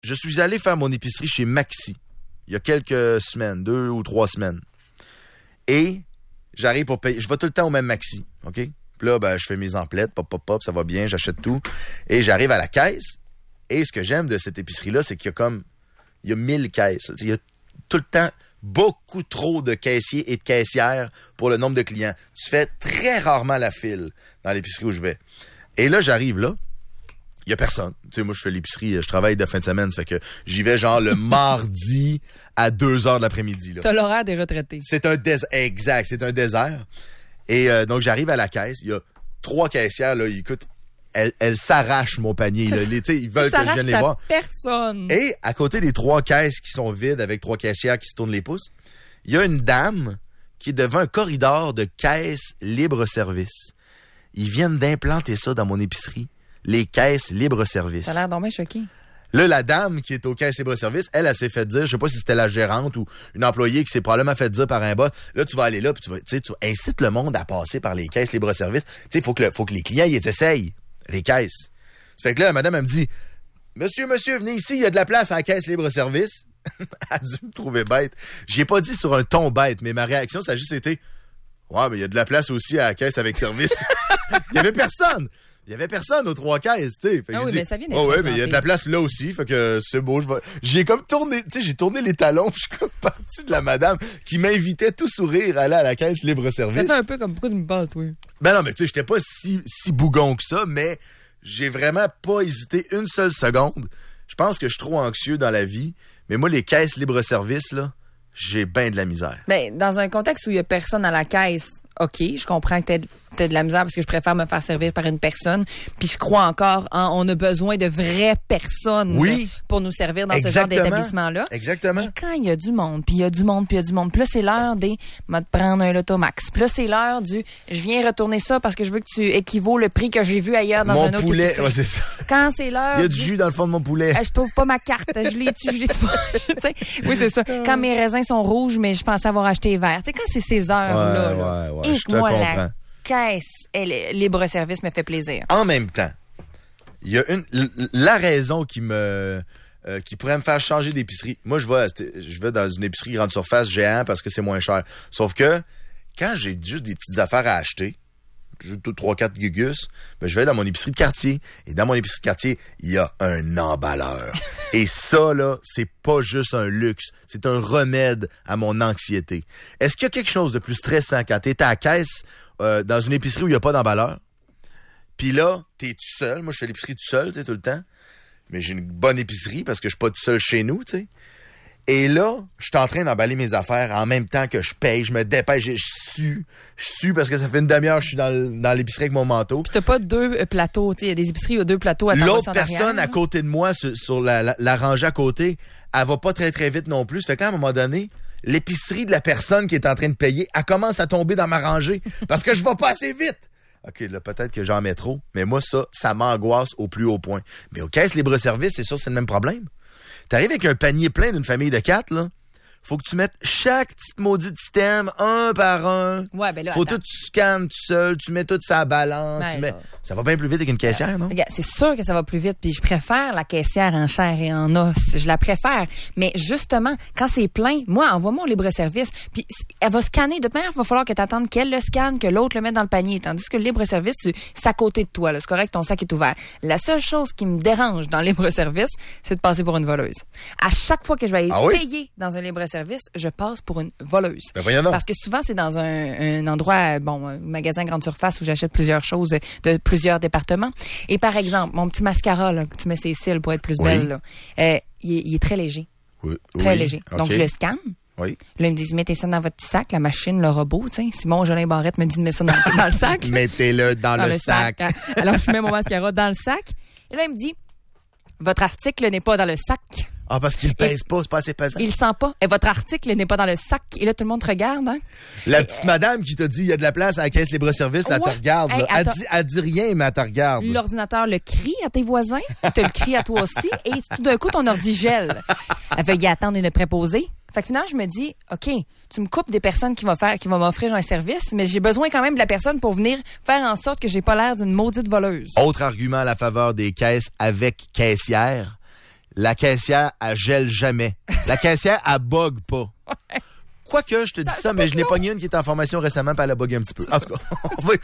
je suis allé faire mon épicerie chez Maxi il y a quelques semaines, 2 ou 3 semaines. Et j'arrive pour payer. Je vais tout le temps au même Maxi, OK? Puis là, je fais mes emplettes, pop, ça va bien, j'achète tout. Et j'arrive à la caisse. Et ce que j'aime de cette épicerie-là, c'est qu'il y a 1000 caisses. Il y a tout le temps beaucoup trop de caissiers et de caissières pour le nombre de clients. Tu fais très rarement la file dans l'épicerie où je vais. Et là, j'arrive là. Il y a personne. Tu sais, moi, je fais l'épicerie, je travaille de fin de semaine, ça fait que j'y vais genre le mardi à 2h de l'après-midi. Là. T'as l'horaire des retraités. C'est un désert. Exact, c'est un désert. Et donc, j'arrive à la caisse. Il y a 3 caissières, là. Écoute, elles s'arrachent mon panier. Là. Ils veulent que je vienne les voir. Personne. Et à côté des 3 caisses qui sont vides avec 3 caissières qui se tournent les pouces, il y a une dame qui est devant un corridor de caisses libre-service. Ils viennent d'implanter ça dans mon épicerie. Les caisses libre-service. Ça a l'air dommage choqué. Là, la dame qui est aux caisses libre-service, elle s'est fait dire, je sais pas si c'était la gérante ou une employée qui s'est probablement fait dire par un boss, là, tu vas aller là, puis tu incites le monde à passer par les caisses libre-service. Tu sais, faut que les clients, ils essayent les caisses. Ça fait que là, la madame, elle me dit, monsieur, venez ici, il y a de la place à la caisse libre-service. Elle a dû me trouver bête. J'y ai pas dit sur un ton bête, mais ma réaction, ça a juste été, ouais, mais il y a de la place aussi à la caisse avec service. Il y avait personne. Il y avait personne aux 3 caisses, tu sais. Ah oui, mais ça vient d'être ouais, mais il y a de la place là aussi, fait que c'est beau. J'ai comme tourné, tu sais, j'ai tourné les talons, je suis comme parti de la madame qui m'invitait tout sourire à aller à la caisse libre-service. C'était un peu comme, pourquoi tu me parles, toi? Ben non, mais tu sais, j'étais pas si bougon que ça, mais j'ai vraiment pas hésité une seule seconde. Je pense que je suis trop anxieux dans la vie, mais moi, les caisses libre-service, là, j'ai bien de la misère. Ben, dans un contexte où il y a personne à la caisse, OK, je comprends que t'as de la misère parce que je préfère me faire servir par une personne. Puis je crois encore, on a besoin de vraies personnes pour nous servir dans ce genre d'établissement-là. Exactement. Mais quand il y a du monde, puis il y a du monde, puis il y a du monde, puis là, c'est l'heure des m'a de prendre un Lotomax. Puis là, c'est l'heure du je viens retourner ça parce que je veux que tu équivaut le prix que j'ai vu ailleurs dans un autre poulet, épicerie. Ouais, c'est ça. Quand c'est l'heure. Il y a du jus dans le fond de mon poulet. Je trouve pas ma carte. Je l'ai-tu pas. Oui, c'est ça. Quand mes raisins sont rouges, mais je pensais avoir acheté vert. Tu sais, quand c'est ces heures-là, ouais, je te comprends. Caisse libre-service me fait plaisir. En même temps, il y a la raison qui pourrait me faire changer d'épicerie. Moi, je vais dans une épicerie grande surface géant parce que c'est moins cher. Sauf que quand j'ai juste des petites affaires à acheter, j'ai 3-4 gugus, ben je vais dans mon épicerie de quartier. Et dans mon épicerie de quartier, il y a un emballeur. Et ça, là, c'est pas juste un luxe. C'est un remède à mon anxiété. Est-ce qu'il y a quelque chose de plus stressant quand t'es à la caisse dans une épicerie où il n'y a pas d'emballeur? Puis là, t'es tout seul. Moi, je fais l'épicerie tout seul, tu sais, tout le temps. Mais j'ai une bonne épicerie parce que je suis pas tout seul chez nous, tu sais. Et là, je suis en train d'emballer mes affaires en même temps que je paye. Je me dépêche, je sue parce que ça fait une demi-heure que je suis dans l'épicerie avec mon manteau. Puis t'as pas 2 plateaux, tu sais, il y a des épiceries, il y a 2 plateaux à ta L'autre personne à côté de moi, sur la rangée à côté, elle va pas très très vite non plus. Ça fait qu'à un moment donné, l'épicerie de la personne qui est en train de payer, elle commence à tomber dans ma rangée parce que je vais pas assez vite. OK, là, peut-être que j'en mets trop, mais moi, ça m'angoisse au plus haut point. Mais aux caisses libre-service, c'est sûr, c'est le même problème. T'arrives avec un panier plein d'une famille de 4, là. Faut que tu mettes chaque petite maudite item un par un. Ouais, ben là, faut tout tu scannes tout seul, tu mets tout ça à balance, ça va bien plus vite avec une caissière, non? Regarde, c'est sûr que ça va plus vite, puis je préfère la caissière en chair et en os. Je la préfère. Mais justement, quand c'est plein, moi, envoie-moi au libre-service, puis elle va scanner. De toute manière, il va falloir que tu attendes qu'elle le scanne, que l'autre le mette dans le panier. Tandis que le libre-service, c'est à côté de toi. Là. C'est correct, ton sac est ouvert. La seule chose qui me dérange dans le libre-service, c'est de passer pour une voleuse. À chaque fois que je vais aller payer dans un libre-service, je passe pour une voleuse. Ben parce que souvent, c'est dans un endroit, un magasin grande surface où j'achète plusieurs choses de plusieurs départements. Et par exemple, mon petit mascara, là, que tu mets ses cils pour être plus belle, là, il est très léger. Oui. Très léger. Okay. Donc, je le scanne. Oui. Là, ils me disent, mettez ça dans votre petit sac, la machine, le robot, tu sais. Simon Jolin Barrette me dit de mettre ça dans le sac. Mettez-le dans le sac. Alors, je mets mon mascara dans le sac. Et là, il me dit, votre article n'est pas dans le sac. Ah, parce qu'il pèse pas, c'est pas assez pesant. Il le sent pas. Et votre article n'est pas dans le sac. Et là, tout le monde te regarde, hein? La petite madame qui t'a dit, il y a de la place à la caisse libre-service, là, elle te regarde. Hey, elle dit rien, mais elle te regarde. L'ordinateur le crie à tes voisins. Il te le crie à toi aussi. Et tout d'un coup, ton ordi gèle. Elle veut y attendre une préposée. Fait que finalement, je me dis, OK, tu me coupes des personnes qui vont m'offrir un service, mais j'ai besoin quand même de la personne pour venir faire en sorte que j'ai pas l'air d'une maudite voleuse. Autre argument à la faveur des caisses avec caissière. la caissière, elle gèle jamais. La caissière, elle bug pas. Quoique, je te dis ça, mais je n'ai pogné une qui est en formation récemment, puis elle a bugué un petit peu. En tout cas, on va